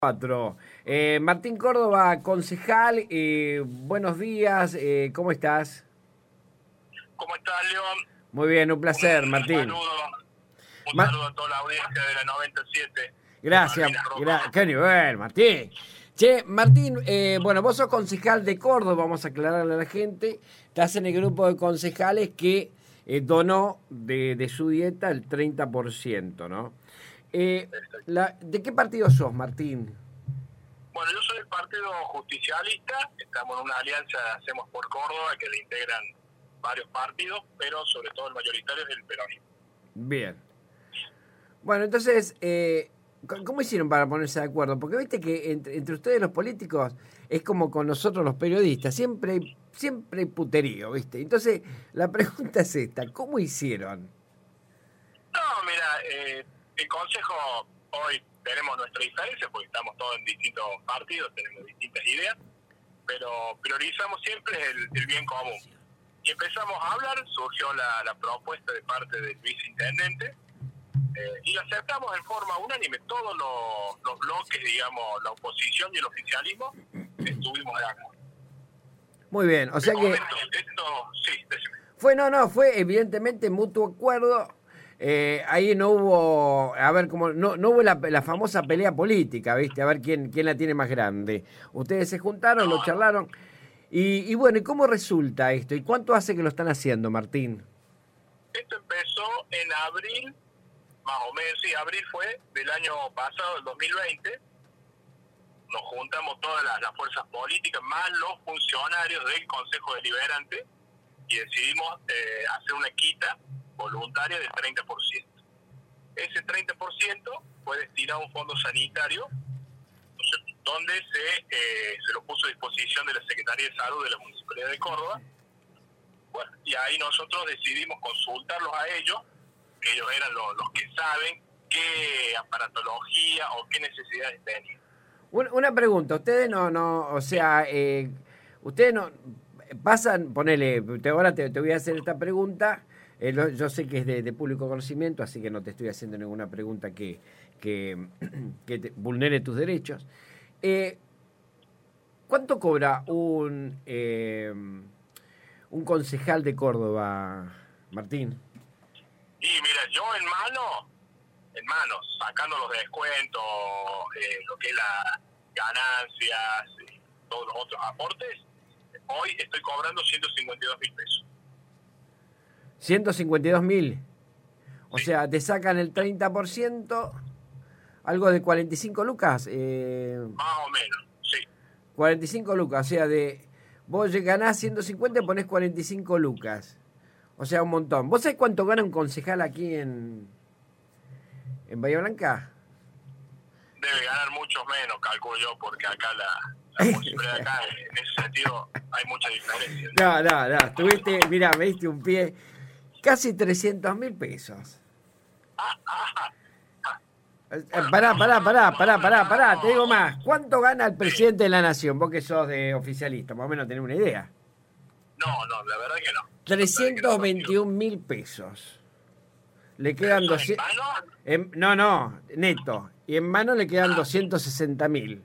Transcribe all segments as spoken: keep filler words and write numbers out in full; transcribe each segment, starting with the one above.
Cuatro. Eh, Martín Córdoba, concejal, eh, buenos días, eh, ¿cómo estás? ¿Cómo estás, León? Muy bien, un placer, un, Martín. Un saludo, un Ma saludo a toda la audiencia de la noventa y siete. Gracias, gra qué nivel, Martín. Che, Martín, eh, bueno, vos sos concejal de Córdoba, vamos a aclararle a la gente, estás en el grupo de concejales que eh, donó de, de su dieta el treinta por ciento, ¿no? Eh, la, ¿De qué partido sos, Martín? Bueno, yo soy del Partido Justicialista, estamos en una alianza, Hacemos por Córdoba, que le integran varios partidos, pero sobre todo el mayoritario es el peronismo. Bien. Bueno, entonces, eh, ¿cómo hicieron para ponerse de acuerdo? Porque viste que entre, entre ustedes los políticos es como con nosotros los periodistas, siempre hay, siempre hay puterío, ¿viste? Entonces, la pregunta es esta, ¿cómo hicieron? No, mira, eh, el Consejo hoy tenemos nuestra diferencia porque estamos todos en distintos partidos, tenemos distintas ideas, pero priorizamos siempre el, el bien común. Y empezamos a hablar, surgió la, la propuesta de parte del viceintendente, eh, y la aceptamos en forma unánime. Todos los, los bloques, digamos, la oposición y el oficialismo, estuvimos de acuerdo. Muy bien, o sea que... Momento, esto, sí, decime. Fue, no, no, fue evidentemente mutuo acuerdo. Eh, ahí no hubo, a ver, como no, no hubo la, la famosa pelea política, ¿viste? A ver quién, quién la tiene más grande. Ustedes se juntaron, No, lo charlaron. Y, y bueno, ¿y cómo resulta esto? ¿Y cuánto hace que lo están haciendo, Martín? Esto empezó en abril, más o menos, sí, abril fue del año pasado, del dos mil veinte. Nos juntamos todas las, las fuerzas políticas, más los funcionarios del Consejo Deliberante, y decidimos eh, hacer una quita voluntaria del treinta por ciento. Ese treinta por ciento fue destinado a un fondo sanitario, donde se, eh, se lo puso a disposición de la Secretaría de Salud de la Municipalidad de Córdoba. Bueno, y ahí nosotros decidimos consultarlos a ellos, que ellos eran los, los que saben qué aparatología o qué necesidades tenían. Una pregunta, ustedes no, no, o sea, eh, ustedes no pasan, ponele, ahora te, te voy a hacer esta pregunta, eh, lo, yo sé que es de, de público conocimiento, así que no te estoy haciendo ninguna pregunta que, que, que te vulnere tus derechos. Eh, ¿Cuánto cobra un, eh, un concejal de Córdoba, Martín? Y mira, yo en mano, en mano, sacando los descuentos, eh, lo que es las ganancias y todos los otros aportes, hoy estoy cobrando ciento cincuenta y dos mil pesos. ciento cincuenta y dos mil. O Sí. sea, te sacan el treinta por ciento, algo de cuarenta y cinco lucas. Eh, Más o menos, sí. cuarenta y cinco lucas, o sea, de vos ganás ciento cincuenta y ponés cuarenta y cinco lucas. O sea, un montón. ¿Vos sabés cuánto gana un concejal aquí en, en Bahía Blanca? Debe ganar mucho menos, calculo yo, porque acá la, la municipalidad de acá, en ese sentido, hay mucha diferencia. No, no, no. Tuviste, mirá, me diste un pie. Casi trescientos mil pesos. Ah, ah, ah. Eh, Pará, pará, pará, pará, pará, pará, te digo más. ¿Cuánto gana el presidente de la nación? Vos que sos de oficialista, más o menos tenés una idea. No, no, la verdad que no. trescientos veintiún mil pesos. Le quedan ¿Eso en doscientos... mano? En, no, no, neto. Y en mano le quedan doscientos sesenta mil.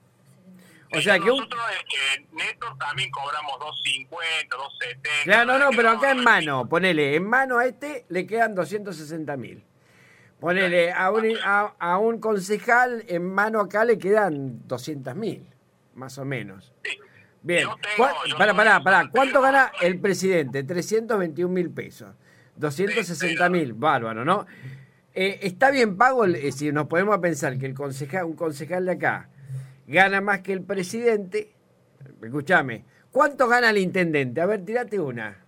O sea que un... Nosotros eh, neto también cobramos doscientos cincuenta, doscientos setenta. Claro, no, no, pero acá en no, mano, ponele, en mano a este le quedan doscientos sesenta mil. Ponele, a un, a, a un concejal en mano acá le quedan doscientos mil, más o menos. Sí. Bien, Yo tengo, ¿Cuá, yo pará, soy pará, pará, parte ¿cuánto de- gana el presidente? trescientos veintiún mil pesos. doscientos sesenta mil, bárbaro, ¿no? Eh, está bien pago, el, eh, si nos podemos pensar que el concejal, un concejal de acá gana más que el presidente. Escúchame, ¿cuánto gana el intendente? A ver, tirate una.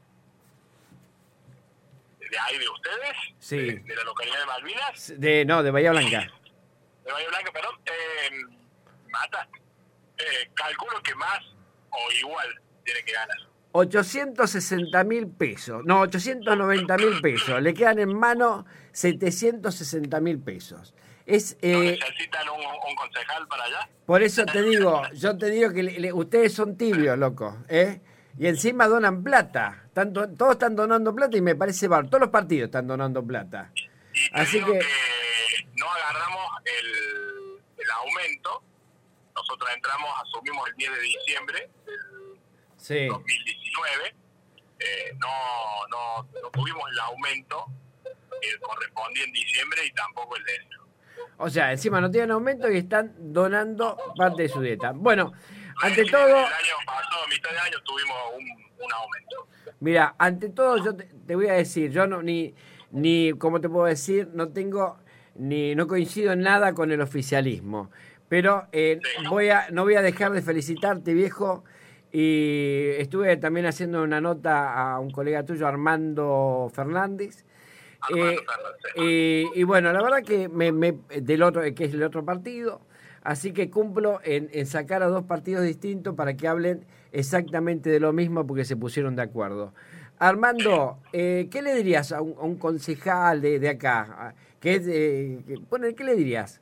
¿De ahí de ustedes? Sí. ¿De, de la localidad de Malvinas? De, no, de Bahía Blanca. De Bahía Blanca, perdón. Eh, Mata. Eh, calculo que más o igual tiene que ganar. ochocientos sesenta mil pesos. No, ochocientos noventa mil pesos. Le quedan en mano setecientos sesenta mil pesos. Es, ¿No eh, necesitan un, un concejal para allá? por eso te digo, yo te digo que le, le, ustedes son tibios, loco, ¿eh? Y encima donan plata. Tanto, todos están donando plata y me parece bárbaro. Todos los partidos están donando plata. Y te Así digo que... que no agarramos el, el aumento nosotros entramos, asumimos el diez de diciembre del sí. dos mil diecinueve, eh, no, no, no tuvimos el aumento que correspondía en diciembre y tampoco el de enero. O sea, encima no tienen aumento y están donando parte de su dieta. Bueno, ante Sí, todo... El año pasado, a mitad de año, tuvimos un, un aumento. Mira, ante todo yo te, te voy a decir, yo no ni, ni, ¿cómo te puedo decir? No tengo, ni no coincido en nada con el oficialismo. Pero eh, Sí. voy a, no voy a dejar de felicitarte, viejo. Y estuve también haciendo una nota a un colega tuyo, Armando Fernández. Armando Eh, Fernández. y, y bueno, la verdad que me, me del otro que es el otro partido, así que cumplo en, en sacar a dos partidos distintos para que hablen exactamente de lo mismo porque se pusieron de acuerdo. Armando, eh, ¿qué le dirías a un, a un concejal de, de acá? Que es, eh, que, bueno, ¿qué le dirías?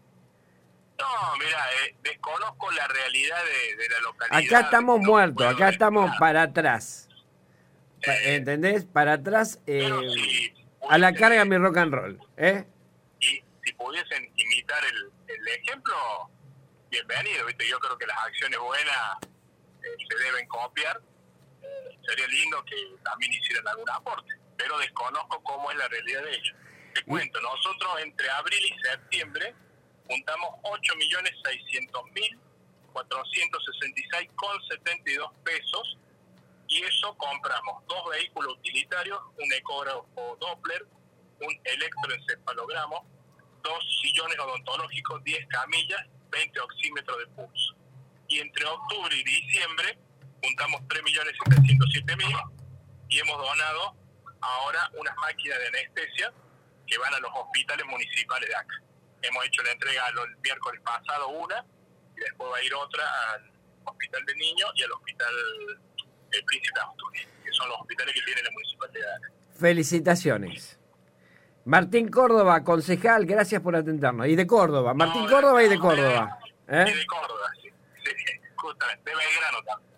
No, mira, eh, desconozco la realidad de, de la localidad. Acá estamos no muertos, puedo acá estamos opinar. para atrás. Pa- Eh, ¿Entendés? Para atrás, eh, Pero si a la pudiesen- carga mi rock and roll. ¿Eh? Y si pudiesen imitar el, el ejemplo, bienvenido, ¿viste? Yo creo que las acciones buenas eh, se deben copiar. Eh, sería lindo que también hicieran algún aporte, pero desconozco cómo es la realidad de ellos. Te cuento, nosotros entre abril y septiembre juntamos ocho millones seiscientos mil cuatrocientos sesenta y seis con setenta y dos pesos, y eso compramos dos vehículos utilitarios, un ecógrafo Doppler, un electroencefalograma, dos sillones odontológicos, diez camillas, veinte oxímetros de pulso. Y entre octubre y diciembre juntamos tres millones setecientos siete mil y hemos donado ahora unas máquinas de anestesia que van a los hospitales municipales de acá. Hemos hecho la entrega el miércoles pasado una, y después va a ir otra al Hospital de Niños y al Hospital del Príncipe de Asturias, que son los hospitales que tiene la municipalidad de acá. Felicitaciones. Martín Córdoba, concejal, gracias por atendernos. Y de Córdoba, Martín No, Córdoba y de no, Córdoba. ¿Eh? Y de Córdoba, sí, sí, justamente, de Belgrano también.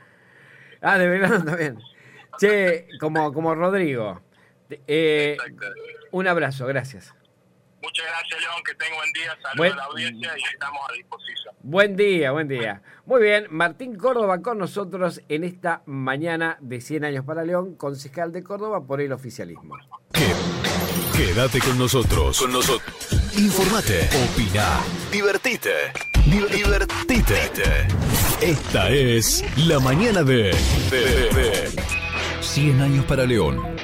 Ah, de Belgrano también. Che, como, como Rodrigo. Eh, Exacto. un abrazo, gracias. Muchas gracias, León, que tenga buen día, saludos Buen- a la audiencia y estamos a disposición. Buen día, buen día. Muy bien, Martín Córdoba con nosotros en esta mañana de cien años para León, concejal de Córdoba por el oficialismo. Quédate con nosotros. Con nosotros. Informate, opina, divertite. Diver- divertite. Esta es la mañana de, de, de cien años para León.